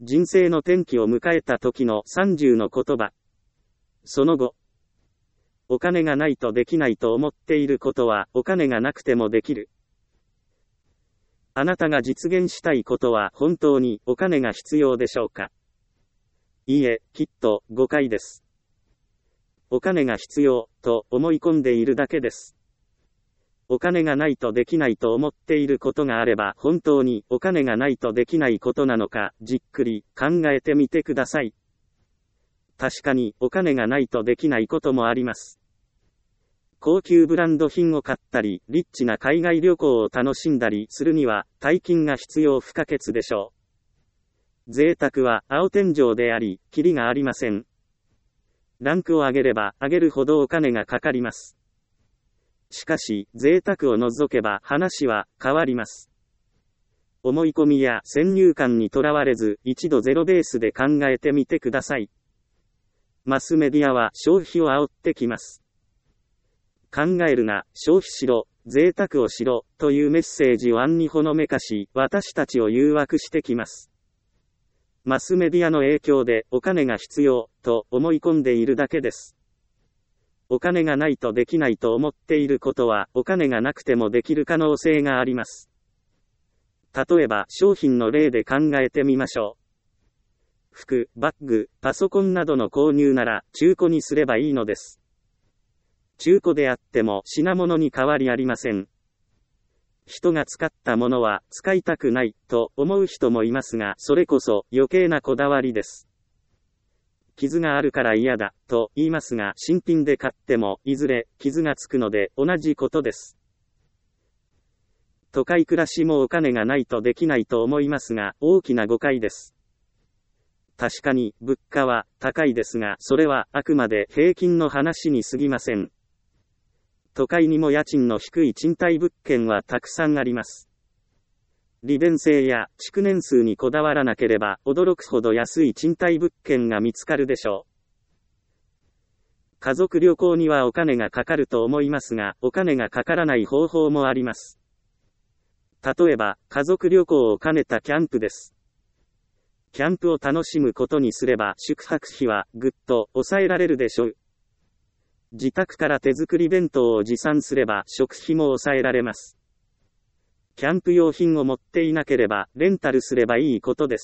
人生の転機を迎えた時の30の言葉。その後、お金がないとできないと思っていることはお金がなくてもできる。あなたが実現したいことは本当にお金が必要でしょうか？いいえ、きっと誤解です。お金が必要と思い込んでいるだけです。お金がないとできないと思っていることがあれば本当にお金がないとできないことなのかじっくり考えてみてください。確かにお金がないとできないこともあります。高級ブランド品を買ったり、リッチな海外旅行を楽しんだりするには大金が必要不可欠でしょう。贅沢は青天井であり、キリがありません。ランクを上げれば上げるほどお金がかかります。しかし、贅沢を除けば話は変わります。思い込みや先入観にとらわれず、一度ゼロベースで考えてみてください。マスメディアは消費を煽ってきます。考えるな、消費しろ、贅沢をしろ、というメッセージを暗にほのめかし、私たちを誘惑してきます。マスメディアの影響でお金が必要、と思い込んでいるだけです。お金がないとできないと思っていることは、お金がなくてもできる可能性があります。例えば、商品の例で考えてみましょう。服、バッグ、パソコンなどの購入なら、中古にすればいいのです。中古であっても品物に変わりありません。人が使ったものは使いたくないと思う人もいますが、それこそ余計なこだわりです。傷があるから嫌だと言いますが、新品で買ってもいずれ傷がつくので同じことです。都会暮らしもお金がないとできないと思いますが、大きな誤解です。確かに物価は高いですが、それはあくまで平均の話に過ぎません。都会にも家賃の低い賃貸物件はたくさんあります。利便性や築年数にこだわらなければ驚くほど安い賃貸物件が見つかるでしょう。家族旅行にはお金がかかると思いますが、お金がかからない方法もあります。例えば、家族旅行を兼ねたキャンプです。キャンプを楽しむことにすれば宿泊費はぐっと抑えられるでしょう。自宅から手作り弁当を持参すれば食費も抑えられます。キャンプ用品を持っていなければレンタルすればいいことです。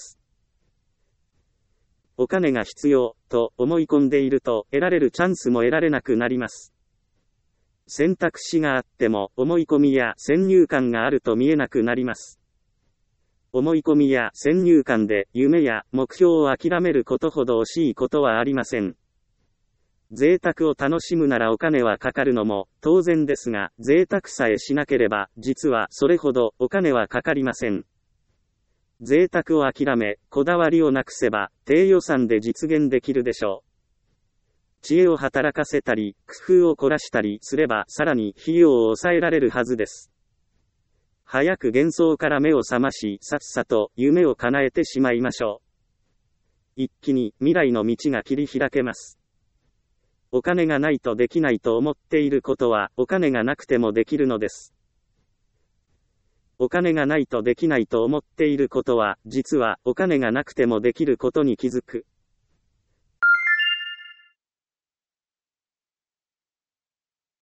お金が必要と思い込んでいると得られるチャンスも得られなくなります。選択肢があっても思い込みや先入観があると見えなくなります。思い込みや先入観で夢や目標を諦めることほど惜しいことはありません。贅沢を楽しむならお金はかかるのも当然ですが、贅沢さえしなければ実はそれほどお金はかかりません。贅沢を諦め、こだわりをなくせば低予算で実現できるでしょう。知恵を働かせたり、工夫を凝らしたりすればさらに費用を抑えられるはずです。早く幻想から目を覚まし、さっさと夢を叶えてしまいましょう。一気に未来の道が切り開けます。お金がないとできないと思っていることは、お金がなくてもできるのです。お金がないとできないと思っていることは、実はお金がなくてもできることに気づく。